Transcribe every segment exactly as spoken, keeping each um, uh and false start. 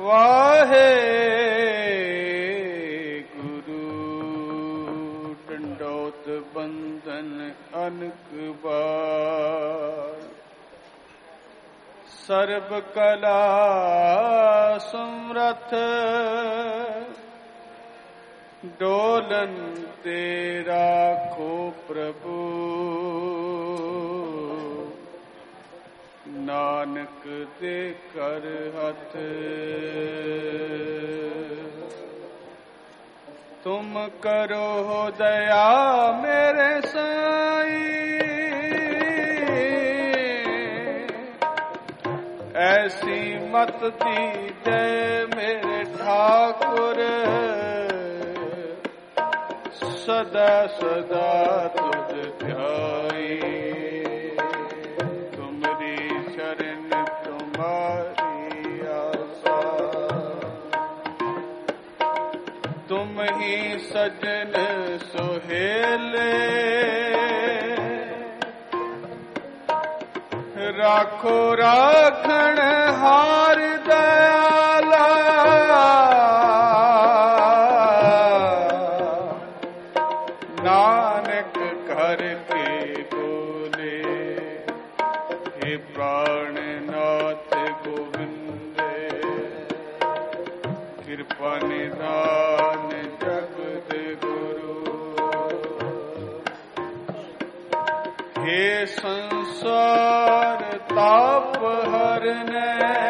वाहे गुरु डंडौत बंधन अनक बार, सर्व कला समरथ डोलन तेरा खो प्रभु, नानक दे कर हथ। तुम करो दया मेरे साईं, ऐसी मत दीजे मेरे ठाकुर, सदा सदा तुझ ध्याई। तुम्हारी शरण तुम्हारी आशा, तुम ही सजन सोहेले, राखो राखण हार दयाला, नानक कर के बोले, हे प्राणनाथ गोविंदे, कृपा निधान जगत गुरु, हे संसार ताप हरने,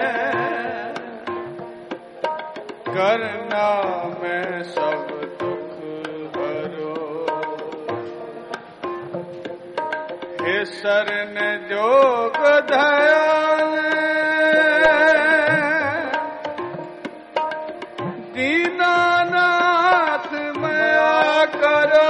करना मैं सब दुख हरो, हे शरण जोग दयाल, दीनानाथ मया करो,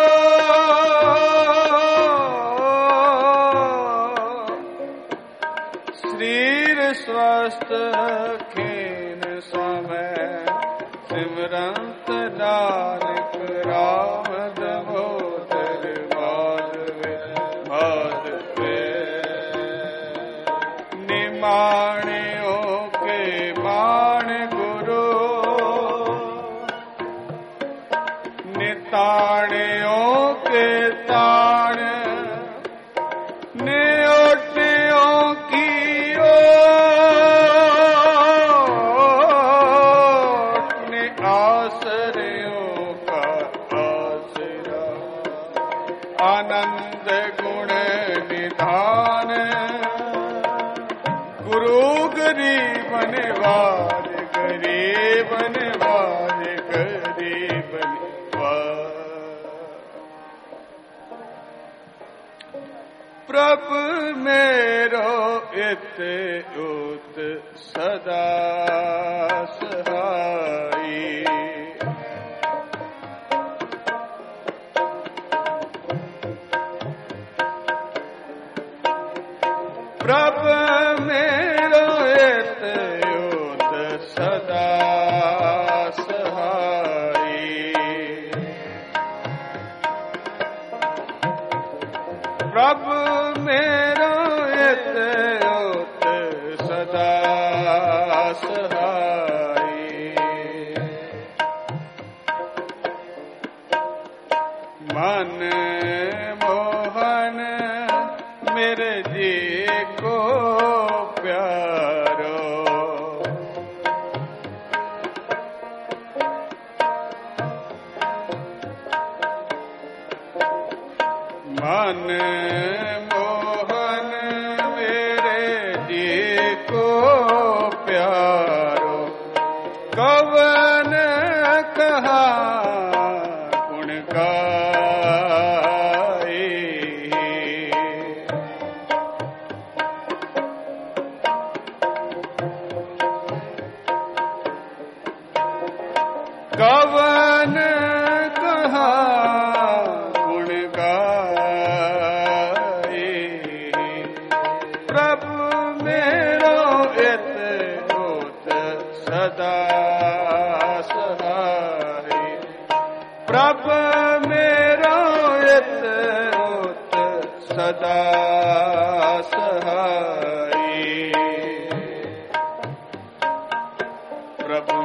शरीर स्वस्थ खीन समय, सिमरंत नानक राम दामोदर माधवे माधवे, निमाणियों के मान गुरु, निताणियों के ताण, न्योटियों की आश्रयों का आसरा, आनंद गुण निधान, गुरु गरीब निवार, गरीब निवार, गरीब निवार। प्रभु मेरो इत उत सदा सहाई, प्रभु मेरो इत उत सदा सहाई, प्रभु मेरो इत उत सदा सहाई, मन मोहन मेरे जी को प्यारो, मन मोहन मेरे जी को प्यारो, कवन कहा गुण गाए, कवन कहा गुण गाए, प्रभु मेरो इत उत सदा सहाय, प्रभु मेरो इत उत सदा सहाय, प्रभु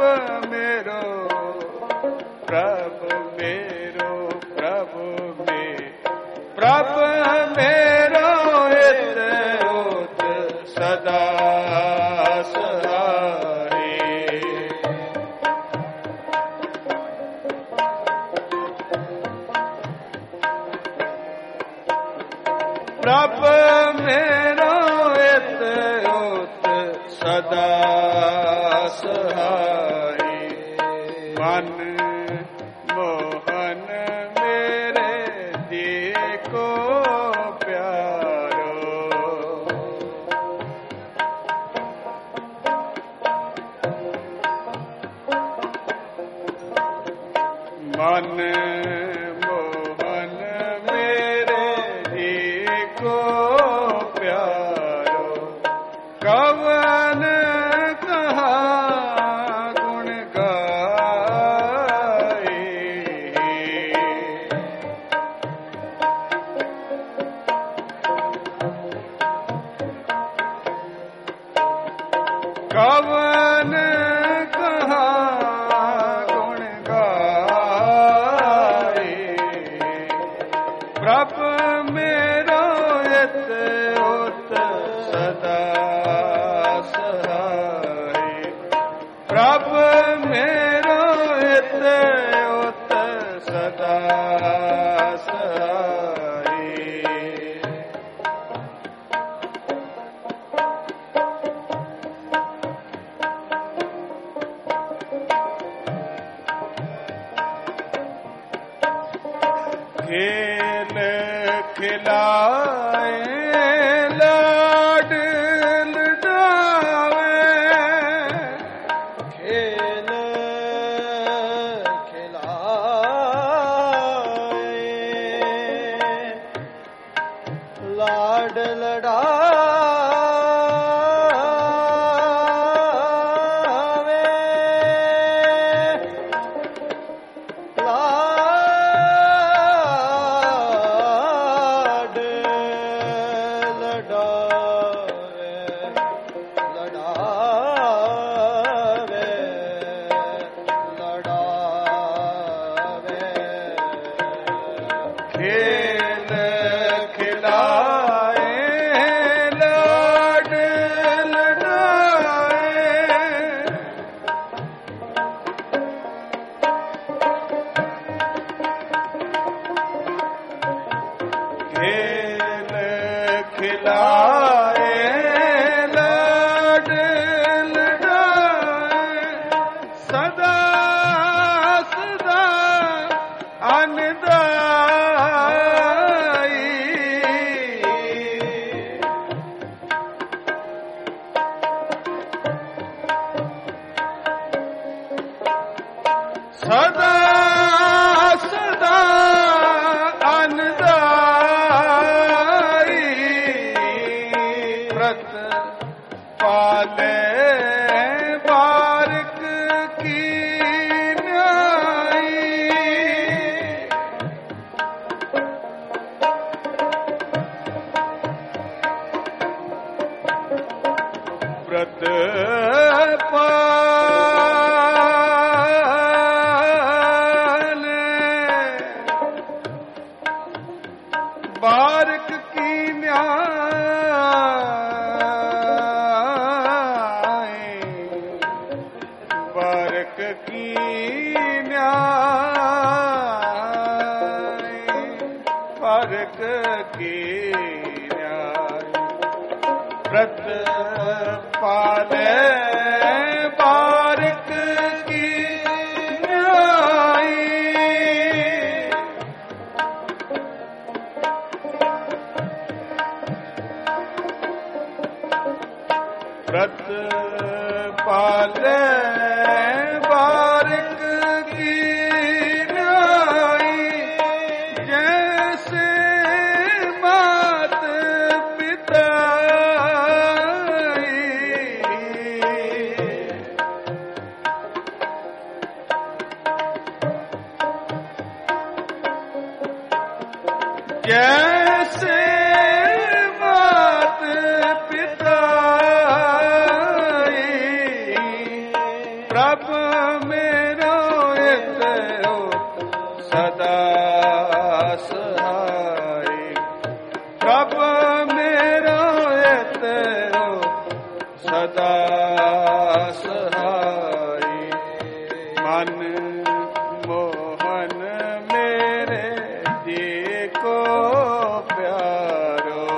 मेरो प्रभु मेरो प्रभु में प्रभु मेरो हित होत सदा सहारे। प्रभु मेरो हित होत सदा सहारे। मन मोहन मेरे दिए को प्यारो। मन मोहन मेरे दिए को प्यारो। कवन कहा गुण गाए। कवन कहा गुण गाए। प्रभु मेरो हित होत सदा सहारे। प्रभु मेरो हित होत सदा सहारे। खेल खिलाए लाड लडावे। खेल खिलाए लाड लड़ावे। लाड लड़ावे लड़ावे लड़ावे। खेल खिलाए लाड लडाए। खेल खिलाए लाड लडाए। सदा सदा अनदाई। सदा सदा अनदाई। व्रत पाले बारिक की न्याई। व्रत पाले बारिक की न्याय। बारिक की न्याय। बारिक की न्याय। व्रत पाले बारिक की न्याय। व्रत पाले बारिक की न्याय। जैसे मात पिता जैसे मात पिता प्रभु मेरो इत सदा सहाय। प्रभ मेरो इत सदा सहाय। मन मोहन मेरे जी को प्यारो।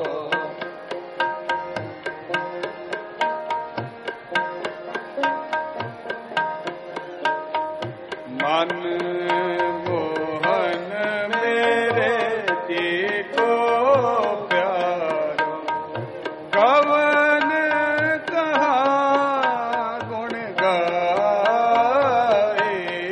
मन मोहन मेरे जी को प्यारो। कवन कहा गुण गाए।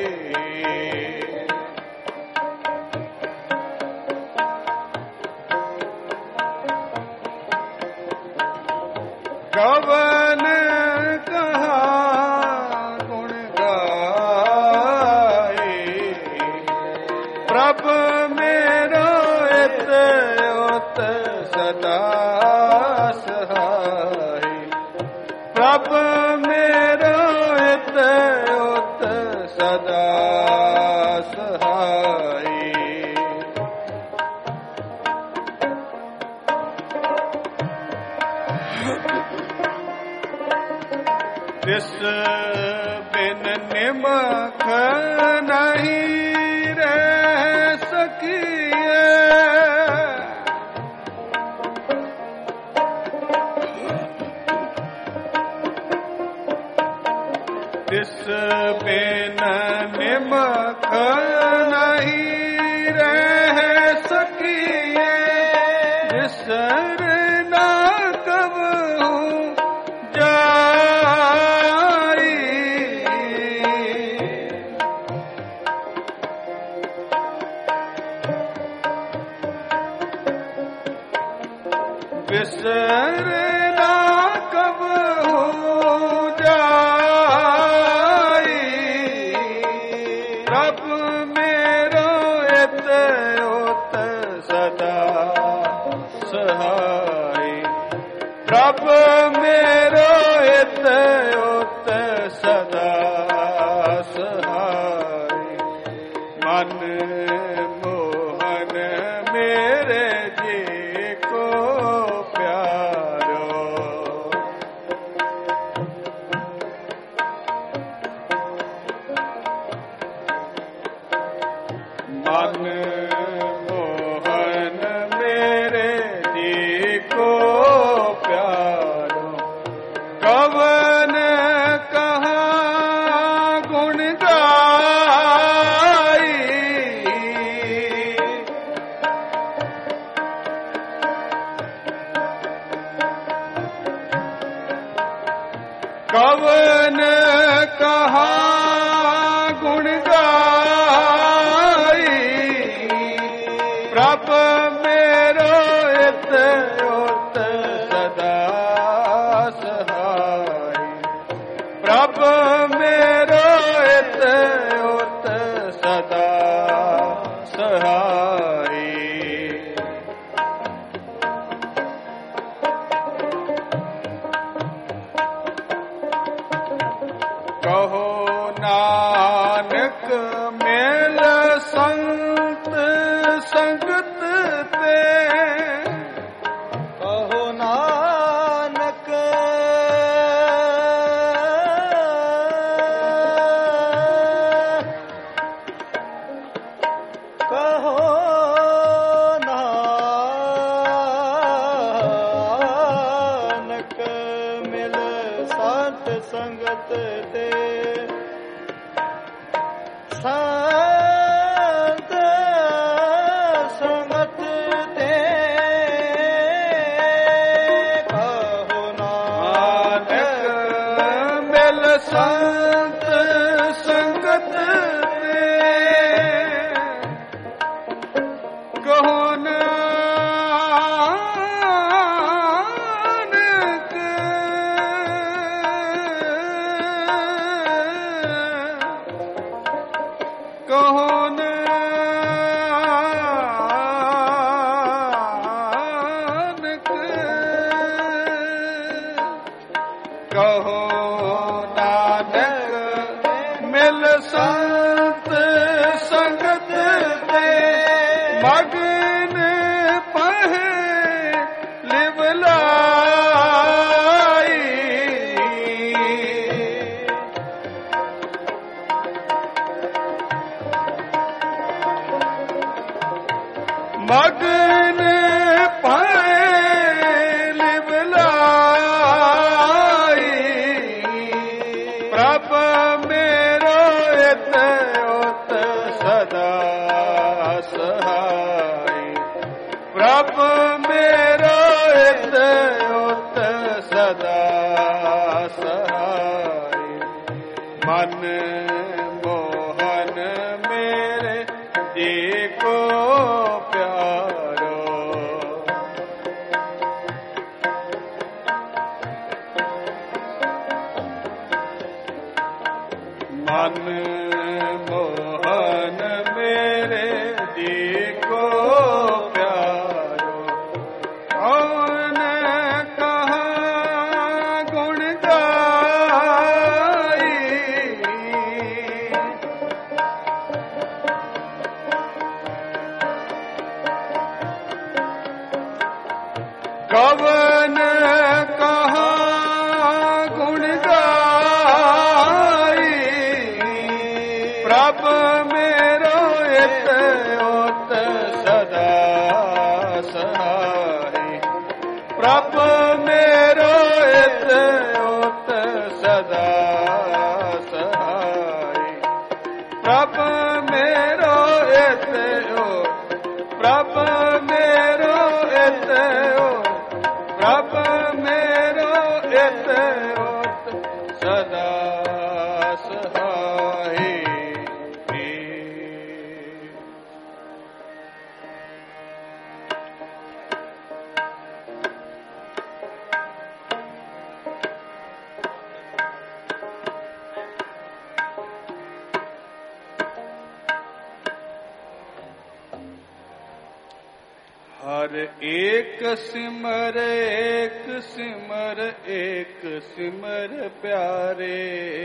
कवन कहा गुण गाए। प्रभ मेरो इत उत सदा सहाय। प्रभ मेरो इत उत सदा सहाय। तिस बिन निमख नहीं रह सकिए। तिस बिन निमख नहीं रह सकिए। जिसर ना कबहू जाई। बिसर ना कबहू जाई। प्रभ मेरो इत उत सदा सहाय। प्रभ मेरो इत उत सदा सहाय। मन मोहन मेरे जी को प्यारो। मन मोहन मेरे जी को प्यारो। कवन कहा गुण गाई। कवन कहा गुण गाई। प्रभ मेरो इत उत सदा सहाय। प्रभ मेरो इत उत सदा सहाय। कहो नानक मेल संत संगत ते। कहो नानक कहो नानक मिल साथ संगत ते। संत संगत ते। कहो नानक मिल संत संगत ते। कहो नानक कहो नानक कहो नानक ਮਿਲ ਸੰਤ ਸੰਗਤ ਤੇ ਮਗਨ ਪਹਿ ਲਿਵ ਲਾਈ ਮਗਨ ਪਹਿ ਲਿਵ ਲਾਈ ਪ੍ਰਭ ਮੇਰੋ ਇਤ ਉਤ ਸਦਾ ਸਹਾਈ ਪ੍ਰਭ ਮੇਰੋ ਇਤ ਉਤ ਸਦਾ ਸਹਾਈ ਮਨ ਮੋਹਨ ਮੇਰੇ ਜੀ ਕੋ ਪਿਆਰੋ ਮਨ ਮੋਹਨ ਮੇਰੇ ਜੀ ਕੋ ਪਿਆਰੋ ਕੌਣ ਕਹਾ ਗੁਣ ਗਾਈ ਕਵਨ ਕਹਾ ਗੁਣ ਗਾਈ ਪ੍ਰਭ ਮੇਰੋ ਇਤ ਉਤ ਸਦਾ ਸਹਾਈ ਪ੍ਰਭ ਮੇਰੋ ਇਤ ਉਤ ਸਦਾ ਸਹਾਈ ਪ੍ਰਭ ਮੇਰੋ ਇਤ ਉਤ ਪ੍ਰਭ ਮੇਰੋ ਇਤ ਉਤ ਪ੍ਰਭ ਮੇਰੋ ਇਤ ਉਤ ਸਦਾ ਸਹਾਈ हर एक सिमर एक सिमर एक सिमर प्यारे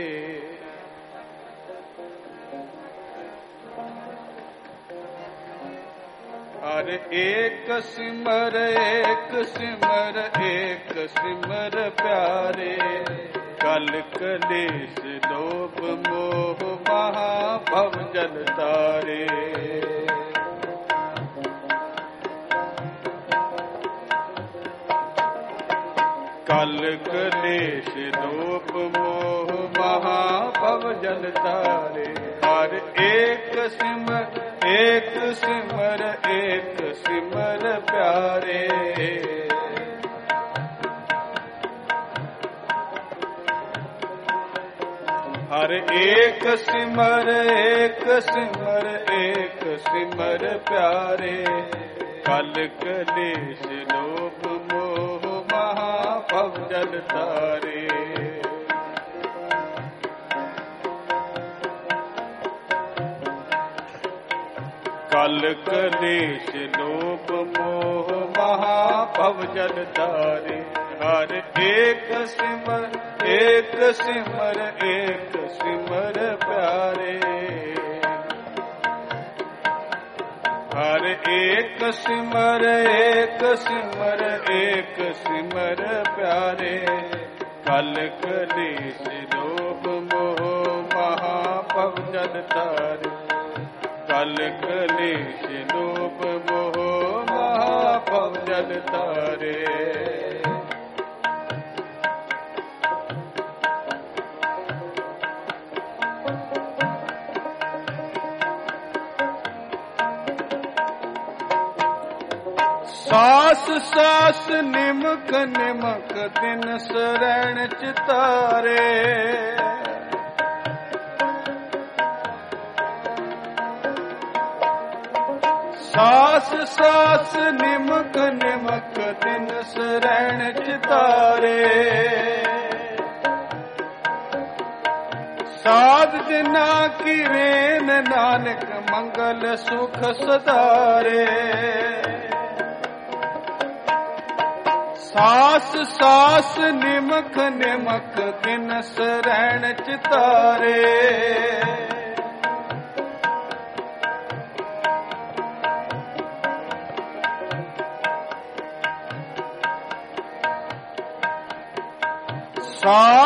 हर एक सिमर एक सिमर एक सिमर प्यारे कल कलेश लोभ मोह महा भव जल तारे कल कलेश लोभ मोह महा भव जल तारे हर एक सिमर एक सिमर एक सिमर प्यारे हर एक सिमर एक सिमर एक सिमर प्यारे कल कलेश लोभ मोह महा भव जल तारे कल कलेश लोभ मोह महा भव जल तारे हर एक सिमर एक सिमर एक सिमर प्यारे हर एक सिमर एक सिमर एक सिमर प्यारे कल कलेश लोभ मोह महा भव जल तारे कल कलेश लोभ मोह महा भव जल तारे सास सास निमक निमक दिन शरण चितारे सास सास निमक निमक दिन शरण चितारे साध जिना की रेन नानक मंगल सुख सदारे सास सास निमक निमक दिन शरण चितारे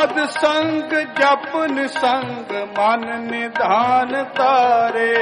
ਸਾਧ ਸੰਗ ਜਪਨ ਸੰਗ ਮਨ ਨਿਧਾਨ ਤਾਰੇ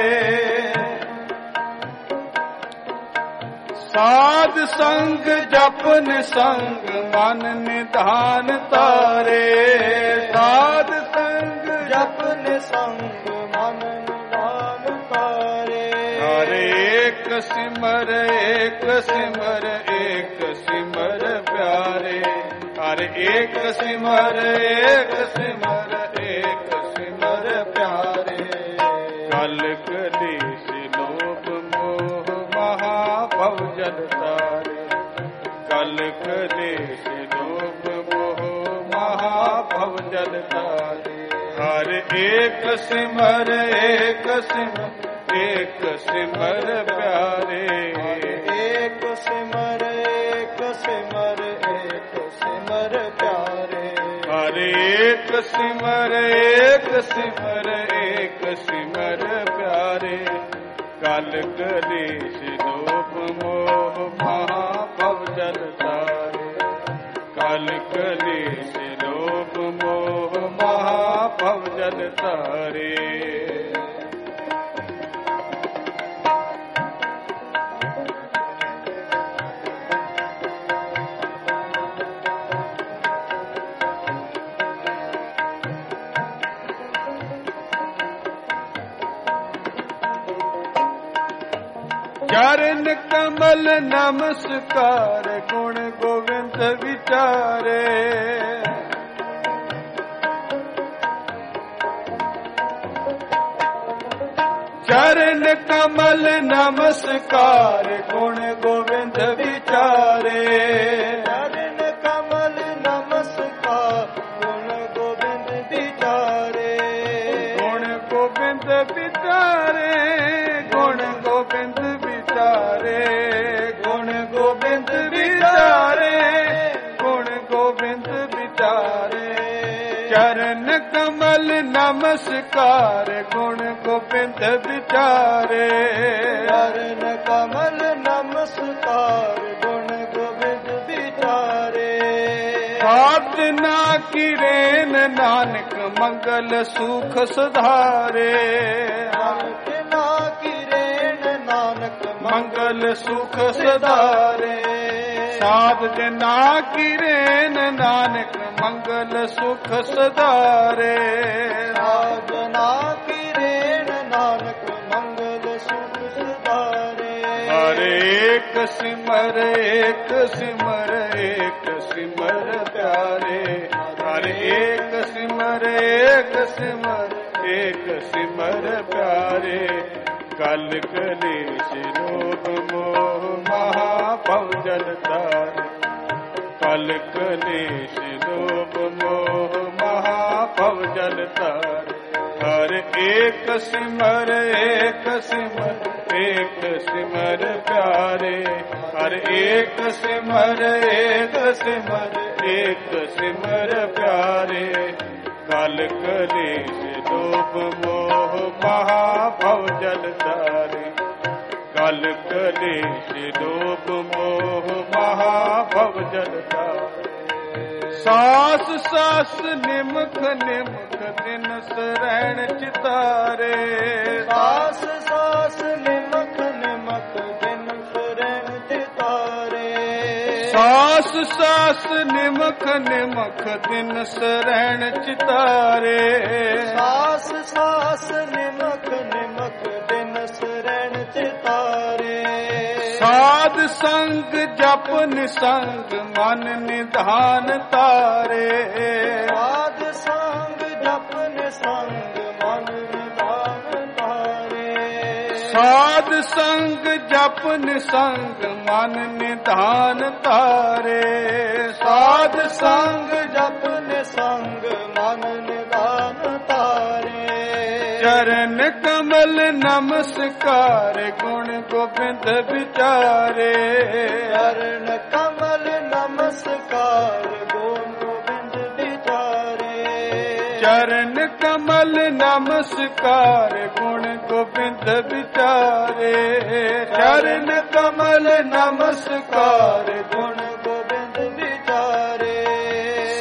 ਸਾਧ ਸੰਗ ਜਪਨ ਸੰਗ ਮਨ ਨਿਧਾਨ ਤਾਰੇ ਸਾਧ ਸੰਗ ਜਪਨ ਸੰਗ ਮਨ ਨਿਧਾਨ ਤਾਰੇ ਹਰੇ ਏਕ ਸਿਮਰ ਏਕ ਸਿਮਰ ਏਕ ਸਿਮਰ ਪਿਆਰੇ ਹਰ ਏਕ ਸਿਮਰ ਏਕ ਸਿਮਰ ਏਕ ਸਿਮਰ ਪਿਆਰੇ ਕਲ ਕਲੇਸ਼ ਲੋਭ ਮੋਹ ਮਹਾ ਭਵ ਜਲ ਤਾਰੇ ਕਲ ਕਲੇਸ਼ ਲੋਭ ਮੋਹ ਮਹਾ ਭਵ ਜਲ ਤਾਰੇ ਹਰ ਏਕ ਸਿਮਰ ਏਕ ਸਿਮਰ ਏਕ ਸਿਮਰ ਪਿਆਰੇ ਏਕ ਸਿਮਰ ਏਕ ਸਿਮਰ ਏਕ ਸਿਮਰ ਪਿਆਰੇ ਹਰ ਏਕ ਸਿਮਰ ਏਕ ਸਿਮਰ ਏਕ ਸਿਮਰ ਪਿਆਰੇ ਕਲ ਕਲੇਸ਼ ਲੋਭ ਮੋਹ ਮਹਾ ਭਵ ਜਲ ਤਾਰੇ ਕਲ ਕਲੇਸ਼ ਲੋਭ ਮੋਹ ਮਹਾ ਭਵ ਜਲ ਤਾਰੇ ਚਰਨ ਕਮਲ ਨਮਸਕਾਰ ਗੁਣ ਗੋਬਿੰਦ ਵਿਚਾਰੇ ਚਰਨ ਕਮਲ ਨਮਸਕਾਰ ਗੁਣ ਗੋਬਿੰਦ ਵਿਚਾਰੇ ਚਰਨ ਕਮਲ ਨਮਸਕਾਰ ਗੁਣ ਗੋਬਿੰਦ ਵਿਚਾਰੇ ਗੁਣ ਗੋਬਿੰਦ ਵਿਚਾਰੇ ਗੁਣ ਗੋਬਿੰਦ ਵਿਚਾਰੇ ਗੁਣ ਗੋਬਿੰਦ ਵਿਚਾਰੇ ਗੁਣ ਗੋਬਿੰਦ ਵਿਚਾਰੇ ਚਰਨ ਕਮਲ ਨਮਸਕਾਰ ਗੁਣ ਗੋਬਿੰਦ ਵਿਚਾਰੇ ਚਰਨ ਕਮਲ ਨਮਸਕਾਰ ਗੁਣ ਗੋਬਿੰਦ ਵਿਚਾਰੇ ਸਾਧਨਾ ਕਿਰੇਨ ਨਾਨਕ ਮੰਗਲ ਸੁਖ ਸੁਧਾਰੇ ਸਾਧਨਾ ਕਿਰੇਨ ਨਾਨਕ ਮੰਗਲ ਸੁਖ ਸੁਧਾਰੇ ਸਾਧ ਜਨਾ ਕਿਰੇਨ ਨਾਨਕ ਮੰਗਲ ਸੁਖ ਸੁਧਾਰੇ ਸਾਧਨਾ ਕਿਰੇਨ ਨਾਨਕ ਮੰਗਲ ਸੁਖ ਸੁਧਾਰੇ ਹਰ ਏਕ ਸਿਮਰ ਏਕ ਸਿਮਰ ਏਕ ਸਿਮਰ ਪਿਆਰੇ ਹਰ ਏਕ ਸਿਮਰ ਏਕ ਸਿਮਰ ਏਕ ਸਿਮਰ ਪਿਆਰੇ ਕਲ ਕਲੇਸ਼ ਲੋਭ ਮੋਹ ਮਹਾ ਭਵ ਜਲ ਤਾਰੇ ਕਲ ਕਲੇਸ਼ ਲੋਭ ਮੋਹ ਮਹਾ ਭਵ ਜਲ ਤਾਰੇ ਹਰ ਏਕ ਸਿਮਰ ਏਕ ਸਿਮਰ ਏਕ ਸਿਮਰ ਪਿਆਰੇ ਹਰ ਏਕ ਸਿਮਰ ਏਕ ਸਿਮਰ ਏਕ ਸਿਮਰ ਪਿਆਰੇ ਕਲ ਕਲੇਸ਼ ਲੋਭ ਮੋਹ ਮਹਾ ਭਵ ਜਲ ਤਾਰੇ ਕਲ ਕਲੇਸ਼ ਲੋਭ ਮੋਹ ਮਹਾ ਭਵ ਜਲ ਤਾਰੇ ਸਾਸ ਸਾਸ ਨਿਮਖ ਨਿਮਖ ਦਿਨ ਸਰੈਣ ਚਿਤਾਰੇ ਸਾਸ ਸਾਸ ਨਿਮਖ ਨਿਮਖ ਦਿਨ ਸਰੈਣ ਚਿਤਾਰੇ ਸਾਸ ਸਾਸ ਨਿਮਖ ਨਿਮਖ ਦਿਨ ਸਰੈਣ ਚਿਤਾਰੇ ਸਾਸ ਸਾਸ ਨਿਮਖ ਨਿਮਖ ਦਿਨ ਸਰੈਣ ਚਿਤਾਰੇ ਸਾਧ ਸੰਗ ਜਪਨ ਸੰਗ ਮਨ ਨਿਧਾਨ ਤਾਰੇ ਸਾਧ ਸੰਗ ਜਪਨ ਸੰਗ ਮਨ ਨਿਧਾਨ ਤਾਰੇ ਸਾਧ ਸੰਗ ਜਪਨ ਸੰਗ ਮਨ ਨਿਧਾਨ ਤਾਰੇ ਸਾਧ ਸੰਗ ਜਪਨ ਸੰਗ ਮਨ ਨਿਧਾਨ ਤਾਰੇ ਚਰਨ ਕਮਲ ਨਮਸਕਾਰ ਗੁਣ ਗੋਬਿੰਦ ਵਿਚਾਰੇ ਚਰਨ ਕਮਲ ਨਮਸਕਾਰ ਗੁਣ ਗੋਬਿੰਦ ਵਿਚਾਰੇ ਚਰਨ ਕਮਲ ਨਮਸਕਾਰ ਗੁਣ ਗੋਬਿੰਦ ਵਿਚਾਰੇ ਚਰਨ ਕਮਲ ਨਮਸਕਾਰ ਗੁਣ ਗੋਬਿੰਦ ਵਿਚਾਰੇ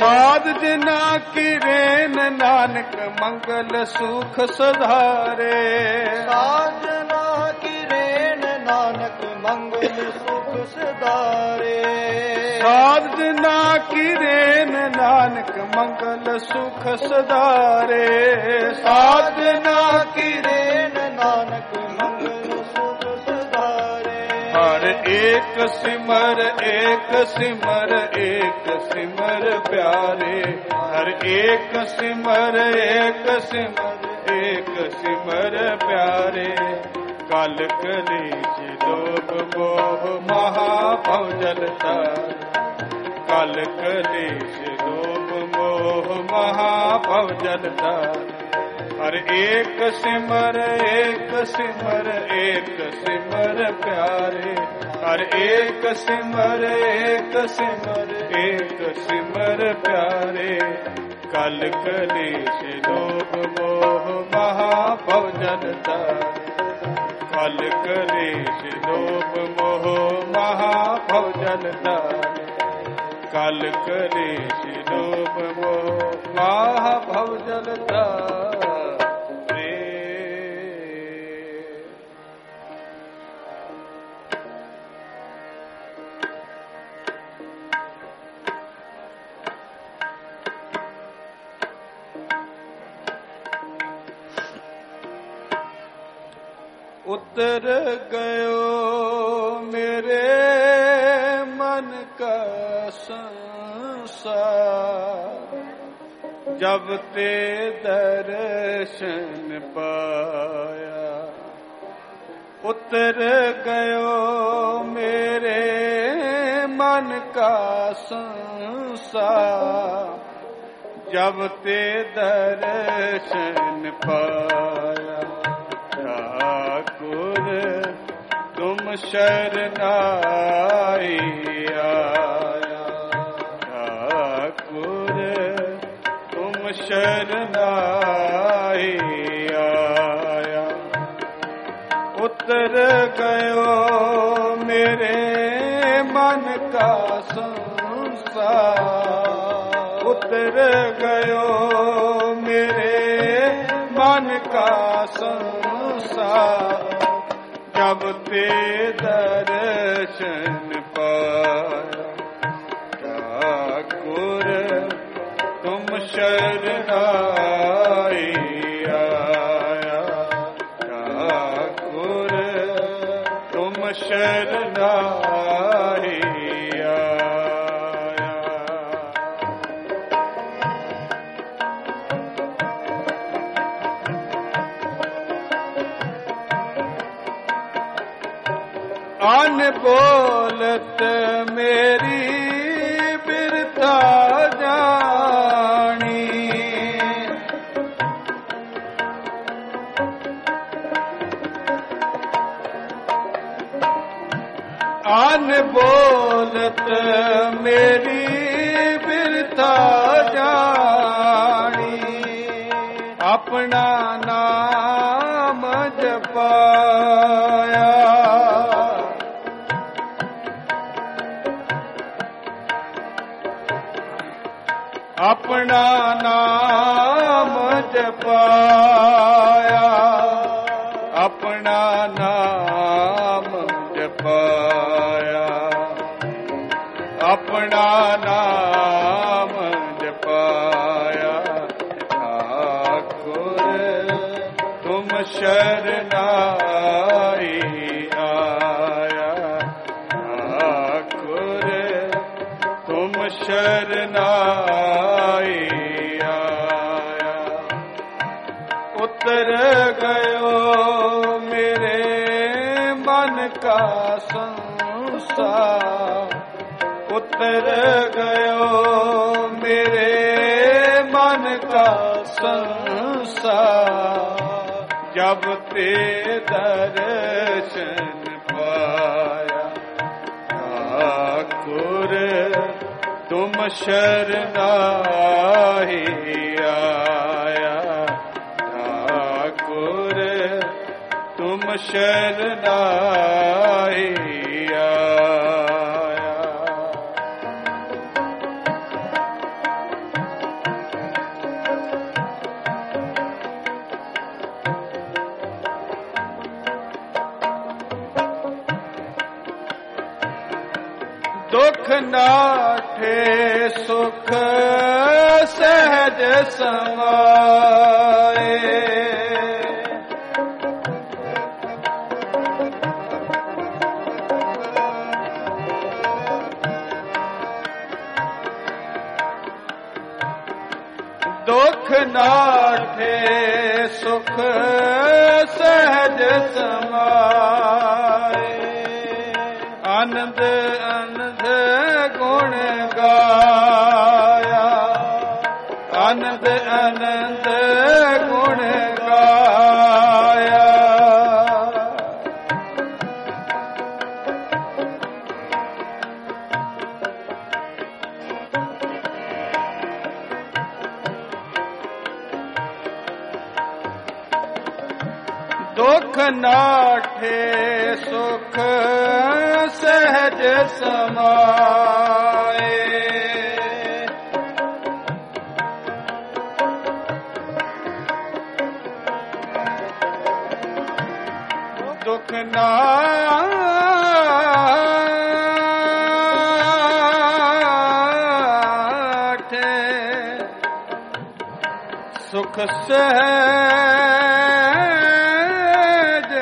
साध जना की रेन नानक मंगल सुख सधारे साजना की रेन नानक मंगल सुख सधारे साध जना की रेन नानक मंगल सुख सधारे साध जना की रेन नानक मंगल सुख सधारे हर एक सिमर एक सिमर एक सिमर प्यारे हर एक सिमर एक सिमर एक सिमर प्यारे काल कलेश लोभ मोह महाभव जलता काल कलेश लोभ मोह महाभव जलता हर एक सिमर एक सिमर एक सिमर प्यारे हर एक सिमर एक सिमर एक सिमर प्यारे कल कलेश लोभ मोह महाभव जलता कल कलेश लोभ मोह महाभव जलता कल कलेश लोभ मोह महाभव जलता उतर गयो मेरे मन का संसार जब ते दर्शन पाया उतर गयो मेरे मन का संसार जब ते दर्शन पाया ठाकुर तुम शरणाई आया ठाकुर तुम शरणाई आया उतर गयो मेरे मन का संसार उतर गयो मेरे मन का संसार जब ते दर्शन पाया ठाकुर तुम शरणाई आया ठाकुर तुम शरणाई आन बोलत मेरी बिरता जानी आन बोलत मेरी बिरता जानी अपना नाम जपाया अपना नाम जपाया अपना नाम जपाया अपना नाम जपाया ठाकुर तुम शरणाई आया ठाकुर तुम शरणाई आया उतर गयो मेरे मन का संसार उतर गयो मेरे मन का संसार जब ते दर्शन पाया ठाकुर तुम शरणाई आया ठाकुर तुम शरणाई आया दुख नाठे सुख सहज समाए। दुख नाठे सुख सहज समाए। आनंद आनंद गुण गाया, आनंद आनंद गुण गाया। दुख नाठे सुख सहज समाए। दुख नाठे सुख सहज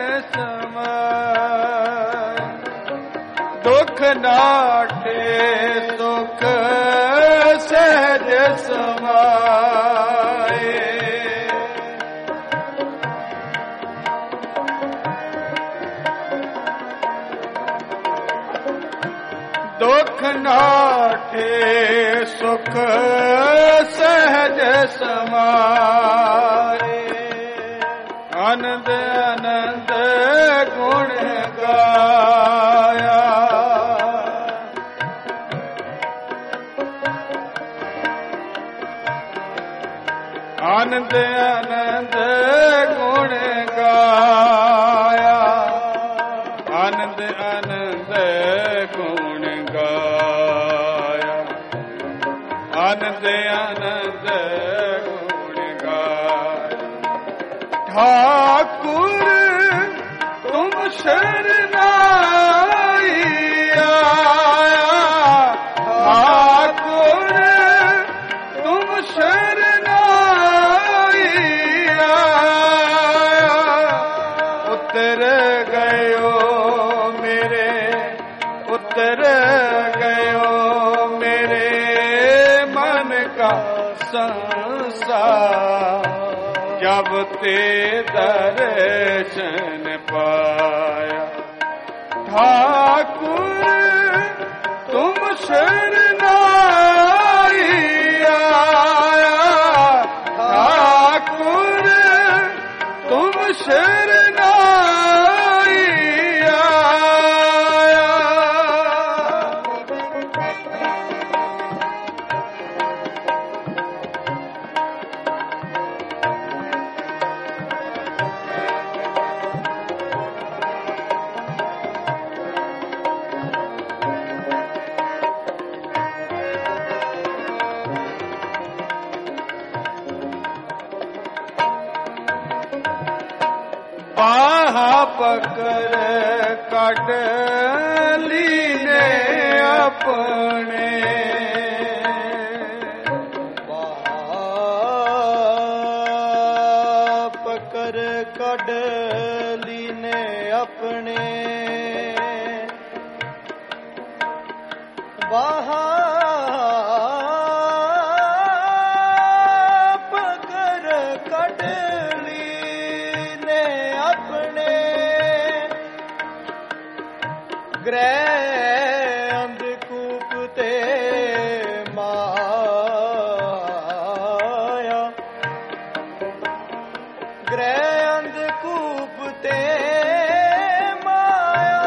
समाए। दुख नाठे सुख सहज समाए। दुख नाठे सुख सहज समाए। आनंद आनंद गुण गाया, आनंद आनंद गुण गाया, आनंद आनंद गुण गाया, आनंद आनंद गुण गाया। ठाकुर तुम शरणाई आया, ठाकुर तुम शरणाई आया। उतर गयो मेरे, उतर गयो मेरे मन का संसार। जब ते दर्शन पाया, ठाकुर तुम शरणाई आया, ठाकुर तुम शरणाई आया। बाहा पकड़ कट लीने अपने, बाहा पकड़ कट लीने अपने। बाहा पकड़ कट लीने अपने। ग्रह अंधकूप ते माया, ग्रह अंधकूप ते माया।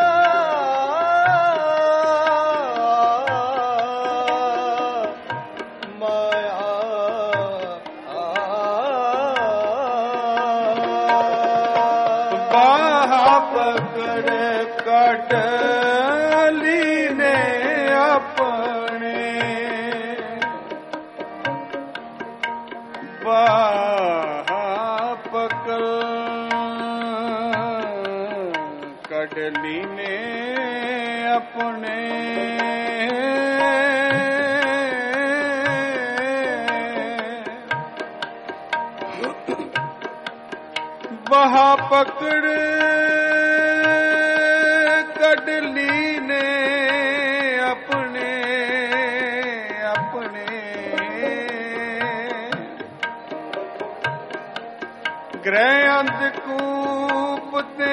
माया बाहा पकड़ कट लीने अपने। बाहा पकड़ कट लीने अपने बहा पकड़ कढ लीने अपने अपने ग्रह अंधकूप ते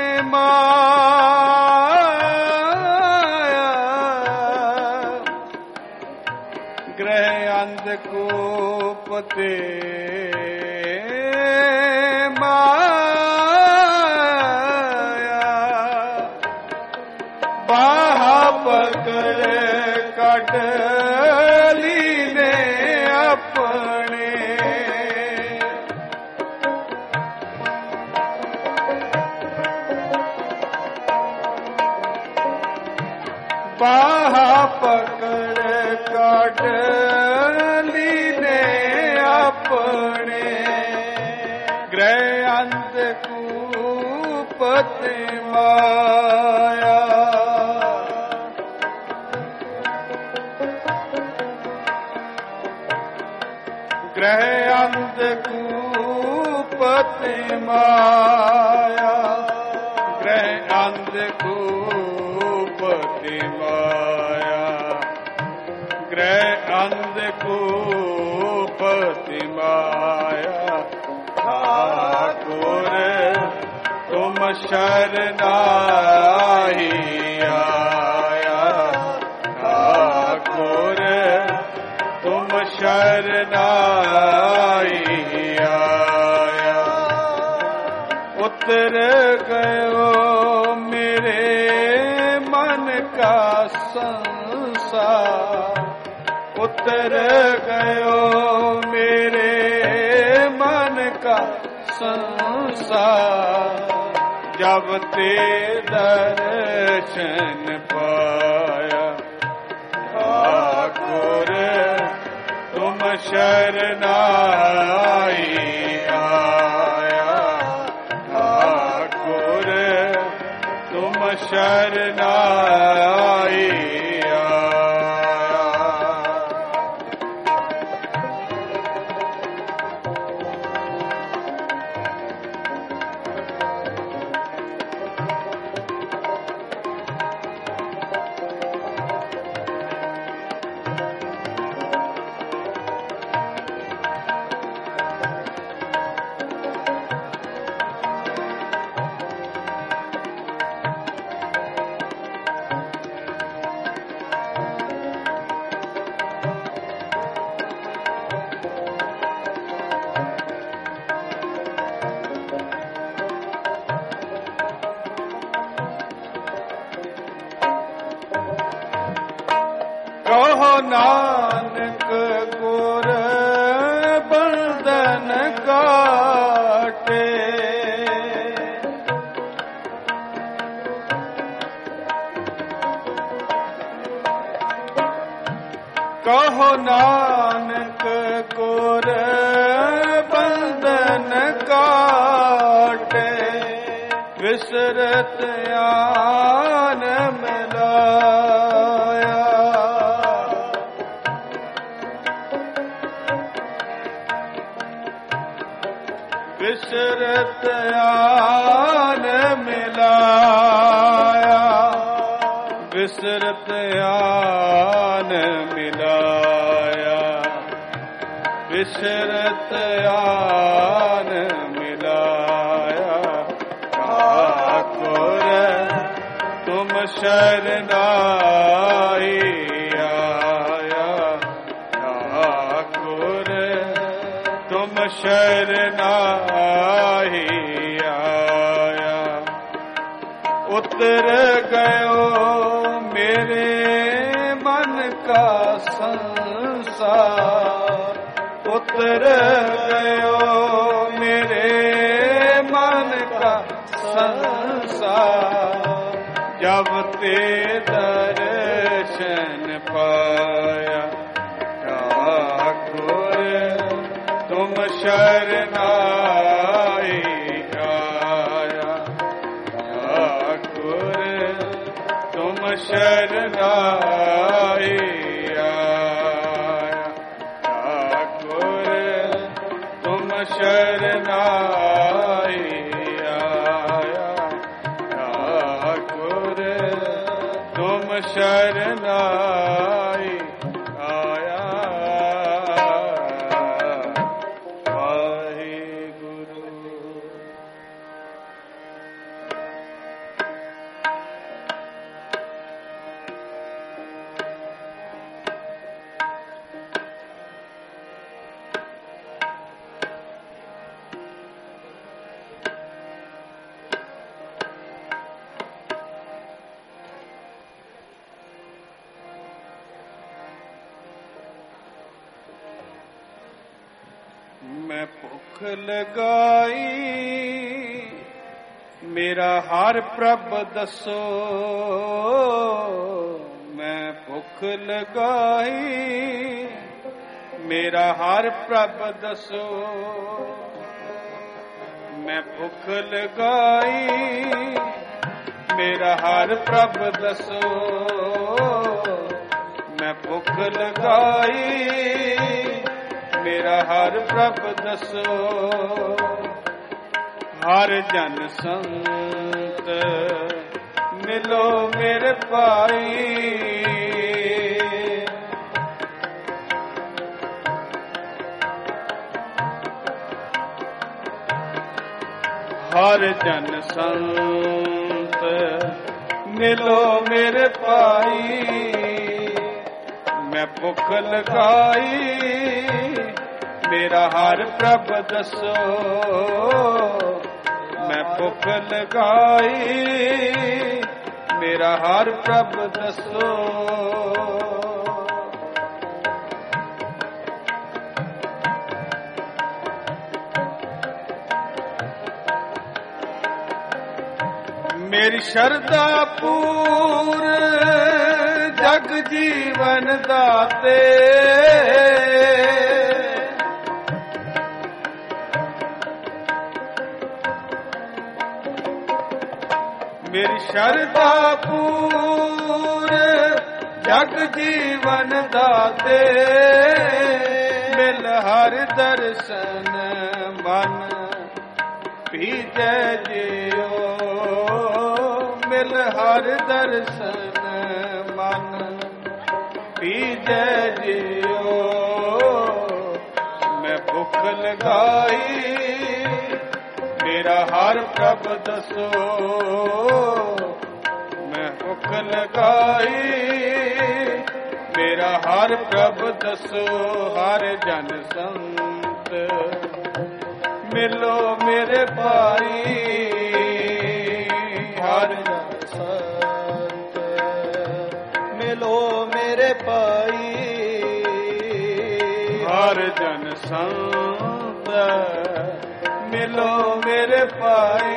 माया ग्रह अंधकूप ते माया बाहा पकड़ कढ लीने अपने बाहा पकड़ कढ लीने अपने ग्रह अंधकूप ते माया ग्रह अंधकूप ते माया ग्रह अंधकूप ते माया ग्रह अंधकूप ते माया ठाकुर तुम शरणाई आया ठाकुर तुम शरणाई आया उतर गयो मेरे मन का संसार उतर गयो मेरे मन का संसार जब ते दर्शन पाया ठाकुर तुम शरणाई आया ठाकुर तुम शरणाई कहो नानक गुर बंधन काटे कहो नानक गुर बंधन काटे विसरत आन मिलाया विसरत आन मिलाया विसरत आन मिलाया विसरत आन मिलाया ठाकुर तुम शरणाई आया ठाकुर तुम शरणाई आया उतर गयो मेरे मन का संसार उतर गयो मेरे मन का संसार जब ते दर्शन पाया ठाकुर तुम शरणाई आया ठाकुर तुम शरनाई आया ठाकुर तुम शरनाई आया ठाकुर तुम शरनाई आया वाहिगुरु। मैं भुख लगाई मेरा हर प्रभ दसो, मैं भुख लगाई मेरा हर प्रभ दसो, मैं भुख लगाई मेरा हर प्रभ दसो, मैं भुख लगाई मेरा हर प्रभ दसो। हर जन संत मिलो मेरे भाई, हर जन संत मिलो मेरे भाई, मैं भुख लगाई मेरा हर प्रभ दसो, मैं भुख लगाई मेरा हर प्रभ दसो। मेरी शरदा पूर जग जीवन दाते, मेरी शरदा पूर जग जीवन दाते, मिल हर दर्शन मन भीजै जियो, मिल हर दर्शन मन भीजै जियो। मैं भुख लगाई मेरा हर प्रभ दसो, मैं भुख लगाई मेरा हर प्रभ दसो। हर जन संत मिलो मेरे भाई, हर जन संत मिलो मेरे भाई, हर जन संत मिलो मेरे भाई,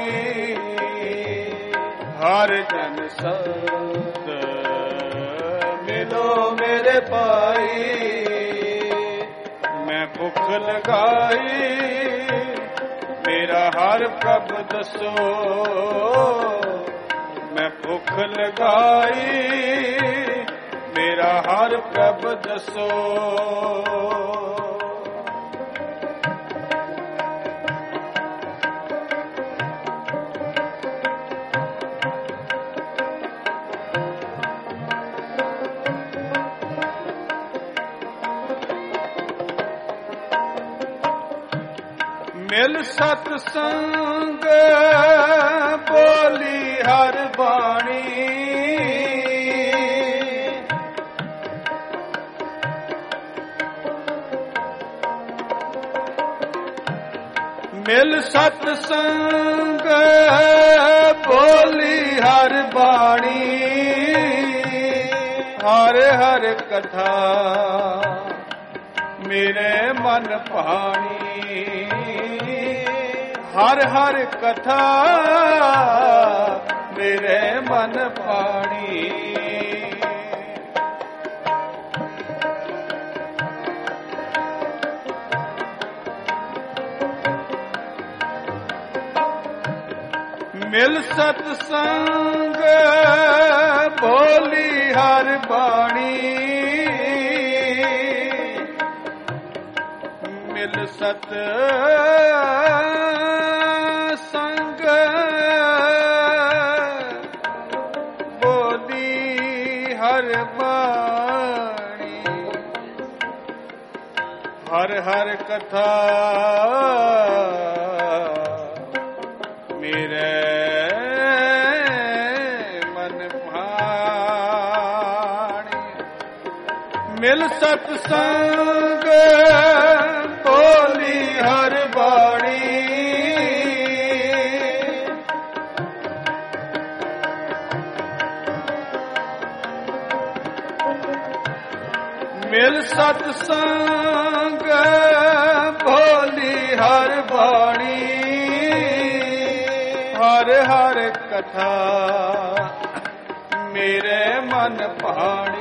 हर जन संत मिलो मेरे भाई। मैं भुख लगाई मेरा हर प्रभ दसो, मैं भुख लगाई मेरा हर प्रभ दसो। मिल सतसंग बोली हर बाणी, मिल सतसंग बोली हर बाणी, हर हर कथा मेरे मन भानी, हर हर कथा मेरे मन भानी। मिल सतसंग ਭੋਲੀ ਹਰ ਬਾਣੀ ਮਿਲ ਸਤ ਸੰਗ ਬੋਲੀ ਹਰ ਬਾਣੀ ਹਰ ਹਰ ਕਥਾ ਮੇਰੇ ਮਿਲ ਸਤ ਸੰਗ ਬੋਲੀ ਹਰ ਬਾਣੀ ਮਿਲ ਸਤ ਸੰਗ ਬੋਲੀ ਹਰ ਬਾਣੀ ਹਰ ਹਰ ਕਥਾ ਮੇਰੇ ਮਨ ਭਾਣੀ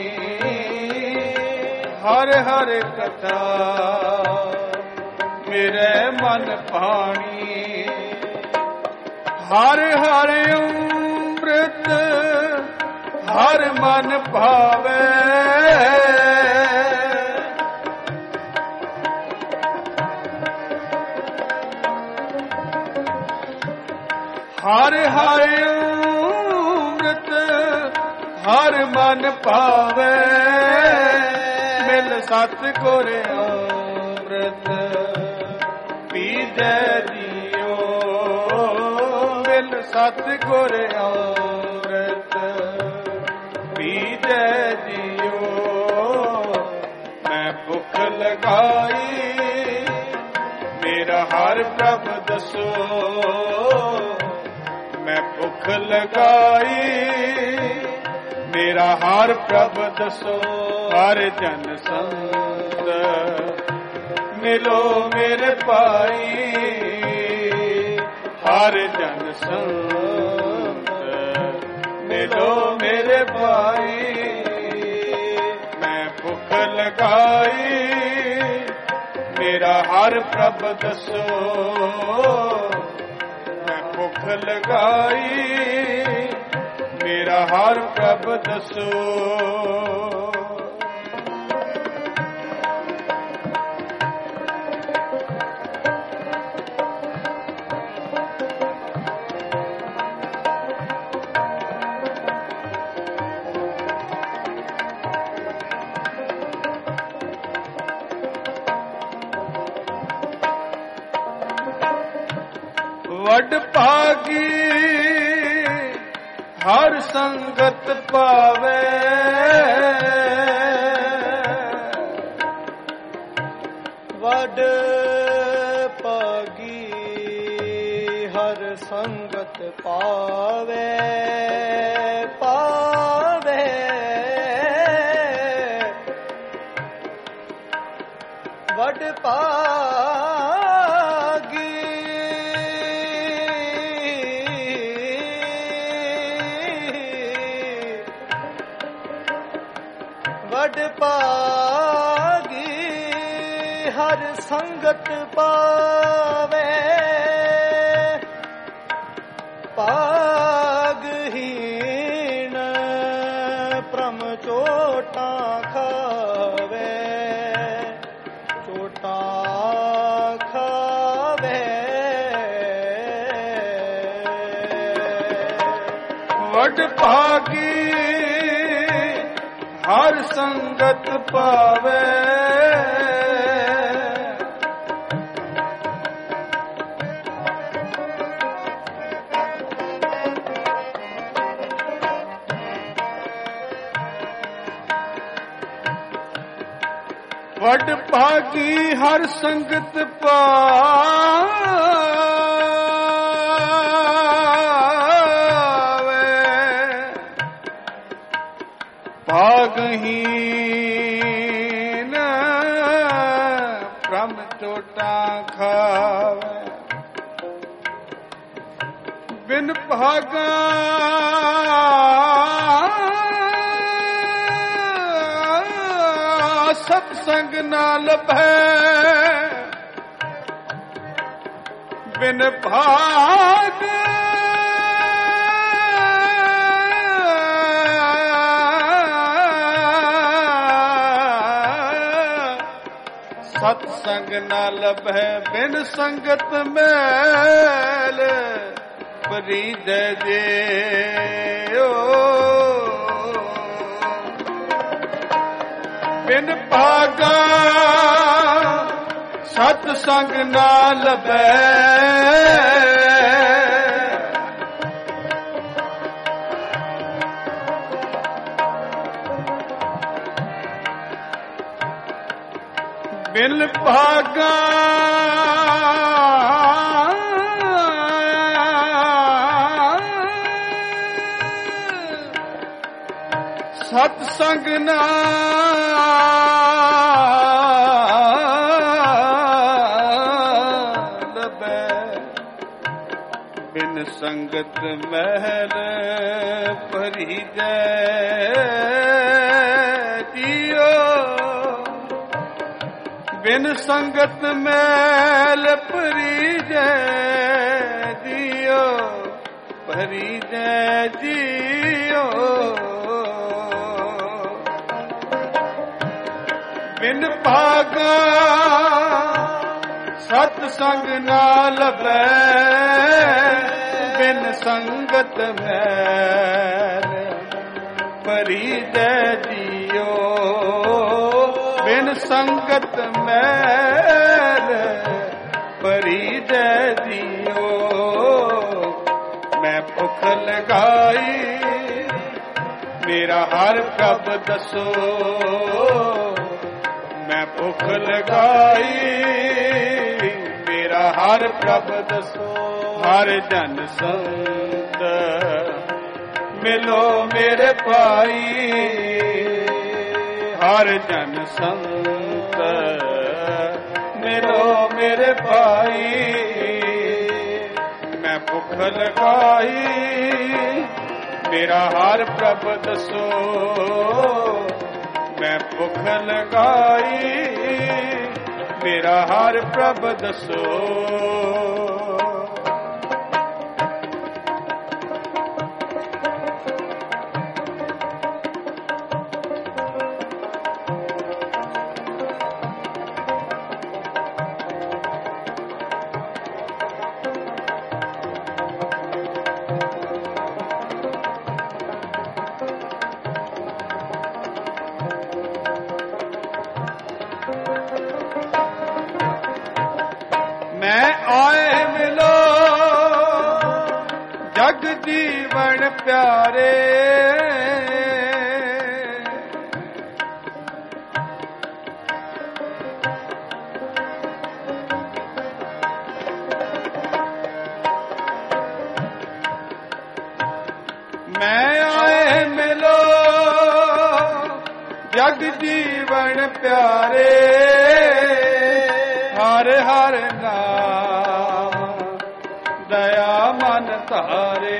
ਹਰ ਹਰ ਕਥਾ ਮੇਰੇ ਮਨ ਭਾਣੀ ਹਰ ਹਰ ਅੰਮ੍ਰਿਤ ਹਰ ਮਨ ਭਾਵੇ ਹਰ ਹਰ ਅੰਮ੍ਰਿਤ ਹਰ ਮਨ ਭਾਵੇ ਮਿਲ ਸਤਿਗੁਰ ਅੰਮ੍ਰਿਤ ਪੀਜੈ ਜੀਓ ਮਿਲ ਸਤਿਗੁਰ ਅੰਮ੍ਰਿਤ ਪੀਜੈ ਜੀਓ ਮੈਂ ਭੁੱਖ ਲਗਾਈ ਮੇਰਾ ਹਰ ਪ੍ਰਭ ਦੱਸੋ ਮੈਂ ਭੁੱਖ ਲਗਾਈ ਮੇਰਾ ਹਰ ਪ੍ਰਭ ਦੱਸੋ ਹਰ ਜਨ ਸੰਤ ਮਿਲੋ ਮੇਰੇ ਭਾਈ ਹਰ ਜਨ ਸੰਤ ਮਿਲੋ ਮੇਰੇ ਭਾਈ ਮੈਂ ਭੁੱਖ ਲਗਾਈ ਮੇਰਾ ਹਰ ਪ੍ਰਭ ਦੱਸੋ ਮੈਂ ਭੁੱਖ ਲਗਾਈ ਮੇਰਾ ਹਰ ਪ੍ਰਭ ਦੱਸੋ ਵਡ ਭਾਗੀ ਹਰ ਸੰਗਤ ਪਾਵੇ ਵਡ ਭਾਗੀ ਹਰ ਸੰਗਤ ਪਾਵੇ ਪਾਵੇ ਵਡ ਵਡ ਭਾਗੀ ਹਰ ਸੰਗਤ ਪਾਵੇ ਭਾਗਹੀਣ ਪ੍ਰਮ ਚੋਟਾਂ ਖਾਵੇ ਚੋਟਾਂ ਖਾਵੇ ਵਡ ਭਾਗੀ ਹਰ ਸੰਗਤ ਪਾਵੇ ਵਡ ਭਾਗੀ ਹਰ ਸੰਗਤ ਪਾਵੇ ਭਾਗਹੀਨ ਪ੍ਰਮ ਚੋਟਾਂ ਖਾਵੇ ਬਿਨ ਭਾਗਾ ਸਤ ਸੰਗ ਨਾ ਲਭੈ ਬਿਨ ਭਾਗ ਸੰਗ ਨਾ ਲਭੈ ਬਿਨ ਸੰਗਤ ਮੈਲ ਪਰੀਜੈ ਜਿਉ ਬਿਨ ਭਾਗਾ ਸਤ ਸੰਗ ਨਾ ਲਭੈ ਬਿਨ ਭਾਗਾ ਸਤ ਸੰਗ ਨਾ ਲਭੈ ਬਿਨ ਸੰਗਤ ਮਹਿਲ ਭਰੀਜੈ ਜੀਉ ਬਿਨ ਸੰਗਤ ਮੈਲ ਭਰੀਜੈ ਜੀਉ ਭਰੀਜੈ ਜੀਉ ਬਿਨ ਭਾਗਾ ਸਤ ਸੰਗ ਨਾ ਲਭੈ ਬਿਨ ਸੰਗਤ ਮੈਲ ਭਰੀਜੈ ਜੀਉ ਬਿਨ ਸੰਗਤ ਮੈਲ ਭਰੀਜੈ ਜੀਉ ਮੈਂ ਭੁਖ ਲਗਾਈ ਮੇਰਾ ਹਰ ਪ੍ਰਭ ਦੱਸੋ ਮੈਂ ਭੁਖ ਲਗਾਈ ਮੇਰਾ ਹਰ ਪ੍ਰਭ ਦੱਸੋ ਹਰ ਜਨ ਸੰਤ ਮਿਲੋ ਮੇਰੇ ਭਾਈ ਹਰ ਜਨ ਸੰਤ ਮਿਲੋ ਮੇਰੇ ਭਾਈ ਮੈਂ ਭੁਖ ਲਗਾਈ ਮੇਰਾ ਹਰ ਪ੍ਰਭ ਦੱਸੋ ਮੈਂ ਭੁਖ ਲਗਾਈ ਮੇਰਾ ਹਰ ਪ੍ਰਭ ਦੱਸੋ ਮੈਂ ਆਏ ਮਿਲੋ ਜਗ ਜੀਵਨ ਪਿਆਰੇ ਮੈਂ ਆਏ ਮਿਲੋ ਜਗ ਜੀਵਨ ਪਿਆਰੇ ਹਰ ਹਰ ਨਾਮ ਦਇਆ ਮਨ ਧਾਰੇ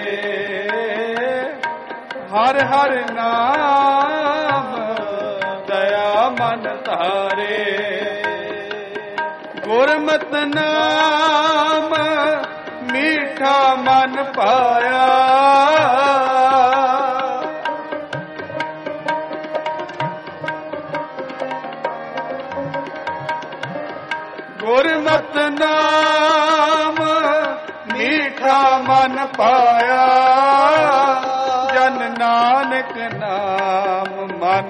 ਹਰ ਹਰ ਨਾਮ ਦਇਆ ਮਨ ਧਾਰੇ ਗੁਰਮਤਿ ਨਾਮ ਮੀਠਾ ਮਨ ਪਾਇਆ ਗੁਰਮਤਿ ਨਾਮ ਮੀਠਾ ਮਨ ਪਾਇਆ ਜਨ ਨਾਨਕ ਨਾਮ ਮਨ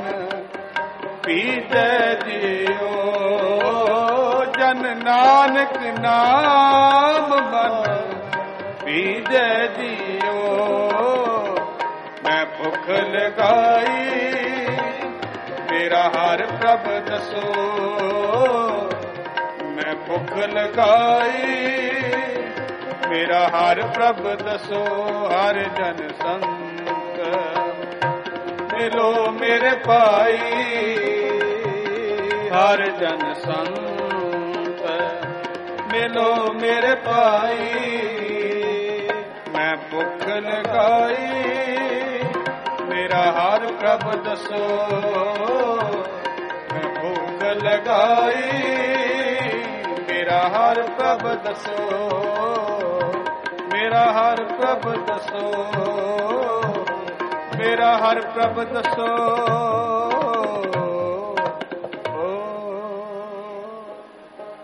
ਪੀਜੈ ਜੀਉ ਜਨ ਨਾਨਕ ਨਾਮ ਮਨ ਪੀਜੈ ਜੀਉ ਮੈਂ ਭੁਖ ਲਗਾਈ ਮੇਰਾ ਹਰ ਪ੍ਰਭ ਦੱਸੋ ਮੈਂ ਭੁਖ ਲਗਾਈ ਮੇਰਾ ਹਰ ਪ੍ਰਭ ਦੱਸੋ ਹਰ ਜਨ ਸੰਤ ਮਿਲੋ ਮੇਰੇ ਭਾਈ ਹਰ ਜਨ ਸੰਤ ਮਿਲੋ ਮੇਰੇ ਭਾਈ ਮੈਂ ਭੁਖ ਲਗਾਈ ਮੇਰਾ ਹਰ ਪ੍ਰਭ ਦੱਸੋ ਮੈਂ ਭੁਖ ਲਗਾਈ ਮੇਰਾ ਹਰ ਪ੍ਰਭ ਦੱਸੋ ਮੇਰਾ ਹਰ ਪ੍ਰਭ ਦੱਸੋ ਮੇਰਾ ਹਰ ਪ੍ਰਭ ਦੱਸੋ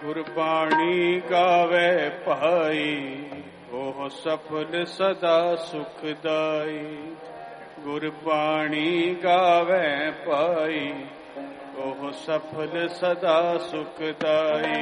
ਗੁਰਬਾਣੀ ਗਾਵੇ ਭਾਈ, ਉਹ ਸਫਲ ਸਦਾ ਸੁਖਦਾਈ। ਗੁਰਬਾਣੀ ਗਾਵੇ ਭਾਈ, ਉਹ ਸਫਲ ਸਦਾ ਸੁਖਦਾਈ।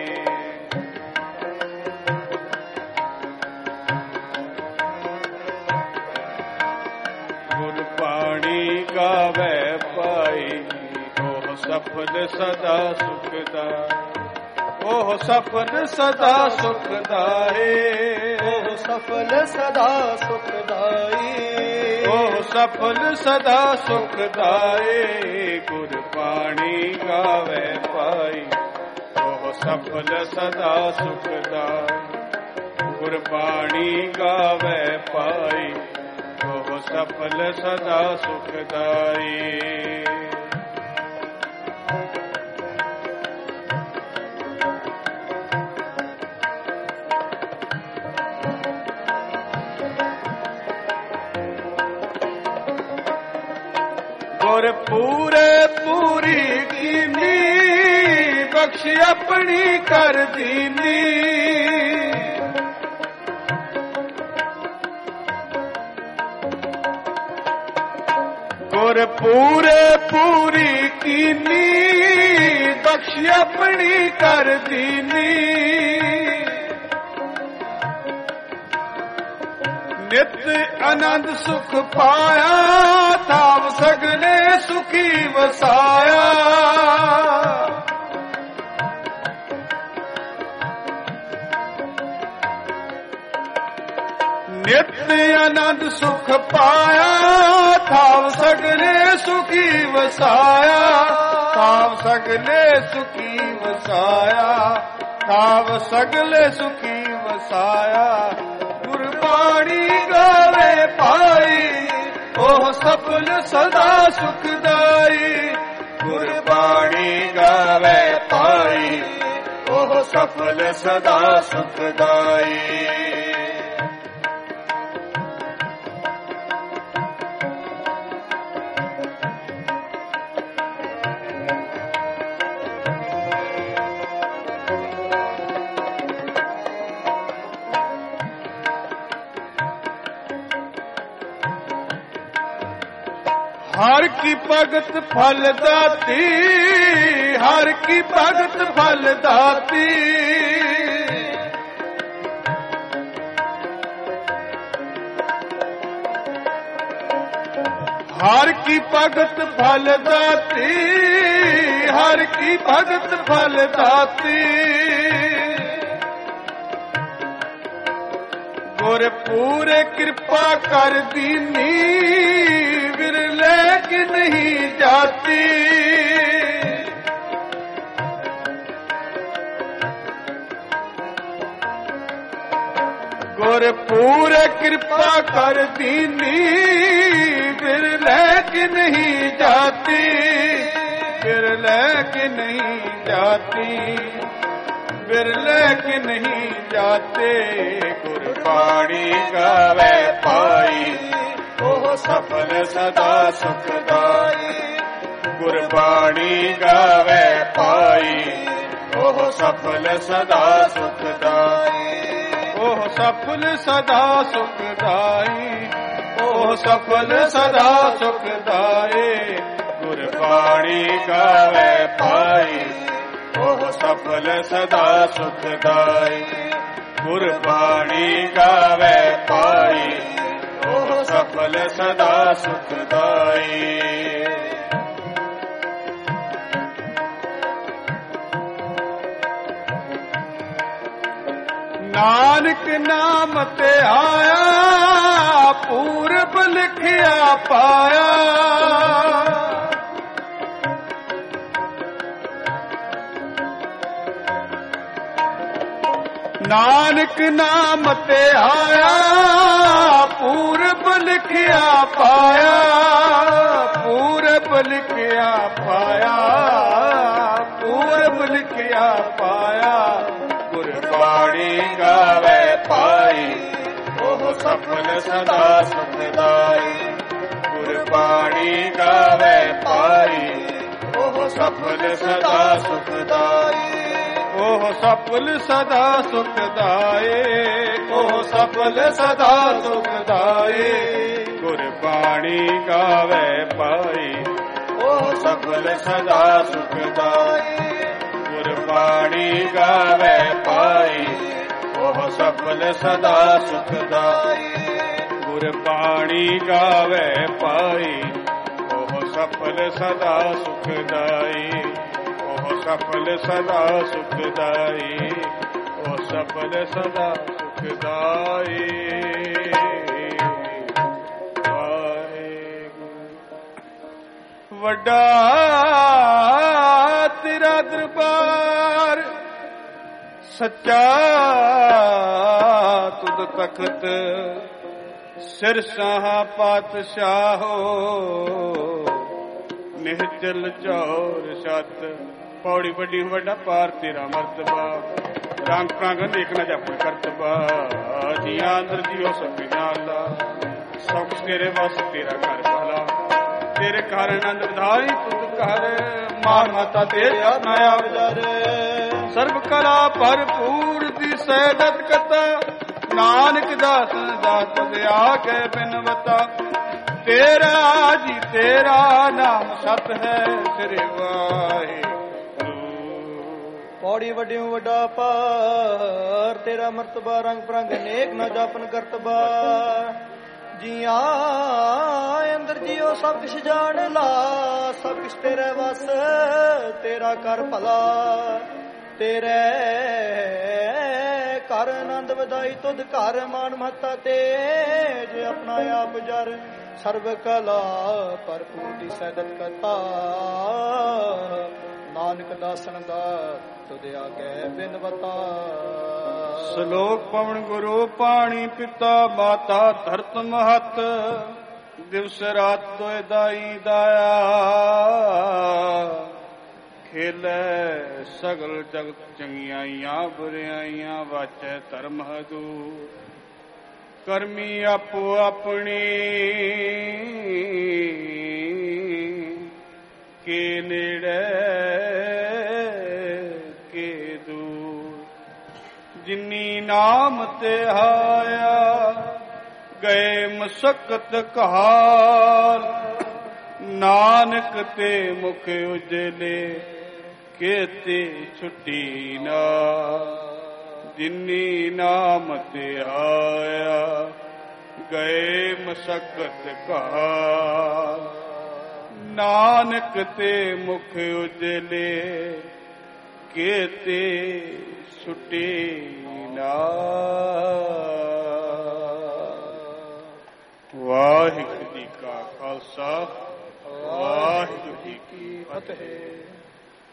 ਗੁਰਬਾਣੀ ਗਾਵੇ ਭਾਈ, ਉਹ ਸਫਲ ਸਦਾ ਸੁਖਦਾਈ। ਉਹ ਸਫਲ ਸਦਾ ਸੁਖਦਾਈ। ਉਹ ਸਫਲ ਸਦਾ ਸੁਖਦਾਈ। ਉਹ ਸਫਲ ਸਦਾ ਸੁਖਦਾਈ। ਗੁਰਬਾਣੀ ਗਾਵੇ ਭਾਈ, ਉਹ ਸਫਲ ਸਦਾ ਸੁਖਦਾਈ। ਗੁਰਬਾਣੀ ਗਾਵੇ ਭਾਈ, ਉਹ ਸਫਲ ਸਦਾ ਸੁਖਦਾਈ। ਗੁਰ ਪੂਰੇ ਪੂਰੀ ਕੀਨੀ, ਬਖਸ਼ ਆਪਣੀ ਕਰ ਦੀਨੀ। ਗੁਰ ਪੂਰੇ ਪੂਰੀ ਕੀਨੀ, ਬਖਸ਼ ਆਪਣੀ ਕਰ ਦੀਨੀ। ਨਿਤ ਆਨੰਦ ਸੁਖ ਪਾਇਆ, ਥਾਵ ਸਗਲੇ ਸੁਖੀ ਵਸਾਇਆ। ਨਿਤ ਆਨੰਦ ਸੁਖ ਪਾਇਆ, ਥਾਵ ਸਗਲੇ ਸੁਖੀ ਵਸਾਇਆ। ਥਾਵ ਸਗਲੇ ਸੁਖੀ ਵਸਾਇਆ। ਥਾਵ ਸਗਲੇ ਸੁਖੀ ਵਸਾਇਆ। ਗੁਰਬਾਣੀ ਗਾਵੇ ਭਾਈ, ਉਹ ਸਫਲ ਸਦਾ ਸੁਖਦਾਈ। ਗੁਰਬਾਣੀ ਗਾਵੇ ਭਾਈ, ਉਹ ਸਫਲ ਸਦਾ ਸੁਖਦਾਈ। हर की भगत फल दाती। हर की भगत फल दाती। हर की भगत फल दाती। हर की भगत फल दाती। गुर पूरे कृपा कर दीनी, विरले की नहीं जाती। गुर पूरे कृपा कर दीनी, विरले की नहीं जाती। विरले की नहीं जाती। विरले की नहीं जाते। गुरबाणी गावे पाई, ओह सफल सदा सुखदाई। गुरबाणी गावे पाई, ओह सफल सदा सुखदाई। ओह सफल सदा सुखदाई। ओह सफल सदा सुखदाई। गुरबाणी गावे पाई, ओह सफल सदा सुखदाई। गुरबाणी गावे पाई, ओह सफल सदा सुखदाई। नानक नाम ते आया, पूरब लिखिया पाया। नानक नाम ते आया, पूरब लिखिया पाया। पूरब लिखिया पाया। पूरब लिखिया पाया। गुरबाणी गावे पाई, ओह सफल सदा सुखदाई। गुरबाणी गावे पाई, ओह सफल सदा सुखदाई। ਉਹ ਸਫਲ ਸਦਾ ਸੁਖਦਾਏ, ਉਹ ਸਫਲ ਸਦਾ ਸੁਖਦਾਏ। ਗੁਰਬਾਣੀ ਗਾਵੇ ਪਾਈ, ਉਹ ਸਫਲ ਸਦਾ ਸੁਖਦਾਏ। ਗੁਰਬਾਣੀ ਗਾਵੇ ਪਾਈ, ਉਹ ਸਫਲ ਸਦਾ ਸੁਖਦਾਈ। ਗੁਰਬਾਣੀ ਗਾਵੇ ਪਾਈ, ਉਹ ਸਫਲ ਸਦਾ ਸੁਖਦਾਈ। ਉਹ ਸਫਲ ਸਦਾ ਸੁਖਦਾਈ, ਉਹ ਸਫਲ ਸਦਾ ਸੁਖਦਾਈ। ਵੱਡਾ ਤੇਰਾ ਦਰਬਾਰ, ਸੱਚਾ ਤੁਧ ਤਖਤ। ਸਿਰ ਸਾਹ ਪਾਤਸ਼ਾਹੋ, ਨਿਹਚਲ ਚੌਰ ਛਤ। ਪੌੜੀ ਵੱਡੀ ਵੱਡਾ ਪਾਰ ਤੇਰਾ ਮਰਤਬਾ, ਰੰਗ ਪ੍ਰੰਗ ਦੇਖ ਨਾ ਜਾਪੇ ਕਰਤਬਾ। ਜੀਆਂ ਅੰਦਰ ਜੀਓ ਸਭ ਜਾਣਦਾ, ਸਭ ਤੇਰੇ ਵਸ ਤੇਰਾ ਘਰ ਭਲਾ। ਤੇਰੇ ਘਰ ਆਨੰਦ ਵਧਾਈ ਤੁਧ ਘਰ, ਮਾਨ ਮਾਤਾ ਤੇਰਾ ਨਾਇਆ ਵਿਚਾਰ। ਸਰਬ ਕਲਾ ਭਰਪੂਰ ਦੀ ਸਹਿਦਤ ਕਥਾ, ਨਾਨਕ ਦਾਸ ਦਾਤ ਦਿਆ ਕੇ ਬਿਨਵਤਾ। ਤੇਰਾ ਜੀ ਤੇਰਾ ਨਾਮ ਸਤ ਹੈ, ਸ੍ਰੀ ਵਾਹਿਗੁਰੂ। ਪੌੜੀ ਵੱਡਿਓ ਵੱਡਾ ਪਾਰ, ਤੇਰਾ ਮਰਤਬਾ ਰੰਗ ਪ੍ਰੰਗ ਅਨੇਕ ਨਾ ਜਾਪਨ ਕਰਤਬਾ। ਜੀਆਂ ਅੰਦਰ ਜੀਓ ਸਭ ਕੁਛ ਜਾਣ ਲਾ, ਸਭ ਕੁਛ ਤੇਰੇ ਵਸ ਤੇਰਾ ਕਰ ਭਲਾ। ਤੇਰੇ ਘਰ ਆਨੰਦ ਵਧਾਈ ਤੁਧ ਘਰ, ਮਾਨ ਮਹੱਤਾ ਤੇਜ ਆਪਣਾ ਆਪ ਜਰ। ਸਰਬ ਕਲਾ ਭਰਪੂਰ ਦੀ ਸਹਿਦਤ ਕਥਾ, ਨਾਨਕ ਦਾਸਨ ਦਾ ਤੁਧ ਆਗੇ ਬਿਨਵਤਾ। ਸ਼ਲੋਕ ਪਵਨ ਗੁਰੂ ਪਾਣੀ ਪਿਤਾ ਮਾਤਾ ਧਰਤ ਮਹਤ। ਦਿਵਸ ਰਾਤ ਤੋਏ ਦਾਈ ਦਾਇਆ, ਖੇਲੇ ਸਗਲ ਜਗਤ ਚੰਗਿਆਈਆਂ ਬੁਰਿਆਈਆਂ। ਵਾਚੈ ਧਰਮ ਹਦੂਰ, ਕਰਮੀ ਆਪੋ ਆਪਣੀ। ਕੇ ਨੇੜੇ ਕੇ ਦੂਰ, ਜਿਨੀ ਨਾਮ ਤੇ ਆਇਆ। ਗਏ ਮਸਕਤ ਕਹਾਲ, ਨਾਨਕ ਤੇ ਮੁਖ ਉਜਲੇ। ਕੇਤੇ ਛੁੱਟੀ ਨਾ, ਜਿਨੀ ਨਾਮ ਤੇ ਆਇਆ। ਗਏ ਮਸਕਤ ਕਹਾਲ, ਨਾਨਕ ਤੇ ਮੁਖ ਉਜਲੇ। ਕੇਤੇ ਛੁੱਟੀ ਨਾ। ਵਾਹਿਗੁਰੂ ਜੀ ਕਾ ਖਾਲਸਾ, ਵਾਹਿਗੁਰੂ ਜੀ ਕੀ ਫਤਿਹ।